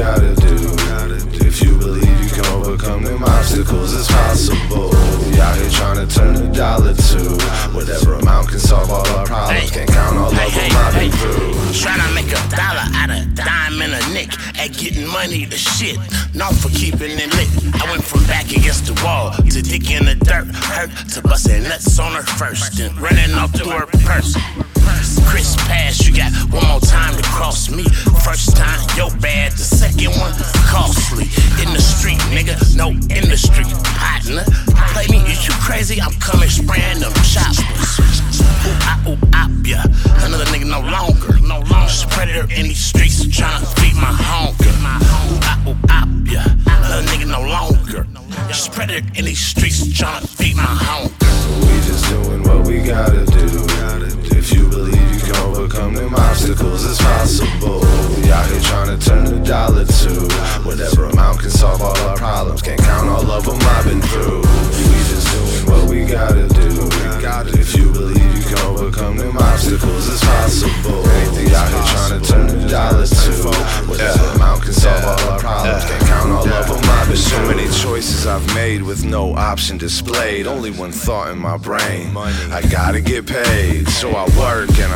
gotta do. If you believe you can overcome them obstacles, it's possible. We out here trying to turn a dollar to whatever amount can solve all our problems. Can't count all of them I've been through. Tryna make $1 out of dime and a nick at getting money to shit. Known for keeping it lit. I went from back against the wall to dick in the dirt, hurt to busting nuts on her first, then running off to her purse. Chris pass, you got one more time to cross me. First time, yo bad. The second one, costly. In the street, nigga, no industry. Partner, play me, is you crazy? I'm coming spraying them choppers. Ooh, yeah. Another nigga no longer. Just predator in these streets, tryna feed my hunger. Ooh, yeah. Another nigga no longer. Just predator in these streets, tryna feed my hunger. We just doing what we gotta do. If you believe you can overcome them obstacles, it's possible. We out here trying to turn a dollar to whatever amount can solve all our problems. Can't count all of them I've been through. We just doing what we gotta do. If you believe you can overcome them obstacles, it's possible. We out here trying to turn a dollar to whatever amount can solve all our problems. Can't count all of them I've been through. So many choices I've made with no option displayed. Only one thought in my brain: I gotta get paid. So I work and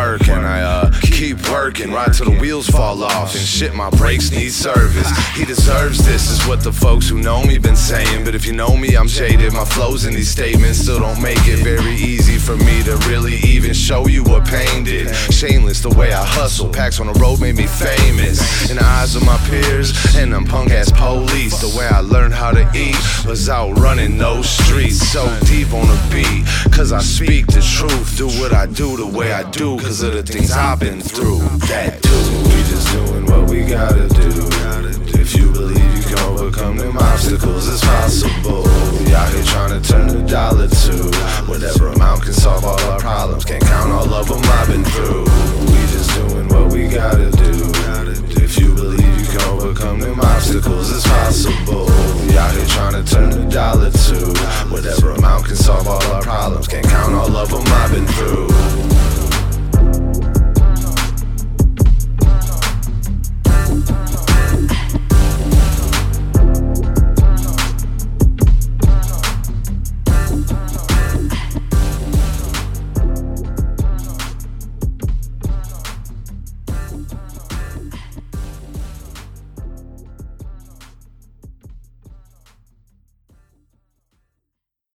I keep working right till the wheels fall off and shit, my brakes need service. He deserves this, is what the folks who know me been saying. But if you know me, I'm jaded. My flows in these statements still don't make it very easy for me to really even show you what pain did. Shameless the way I hustle, packs on the road made me famous in the eyes of my peers and them punk ass police. The way I learned how to eat was out running those streets, so deep on the beat, cause I speak the truth. Do what I do the way I do, cause of the things I've been through. That too. We just doing what we gotta do. If you believe you can overcome them obstacles, it's possible. We out here trying to turn a dollar to whatever amount can solve all our problems. Can't count all of them I've been through. We just doing what we gotta do. If you believe you can overcome them obstacles, it's possible. We out here trying to turn a dollar to whatever amount can solve all our problems. Can't count all of them I've been through.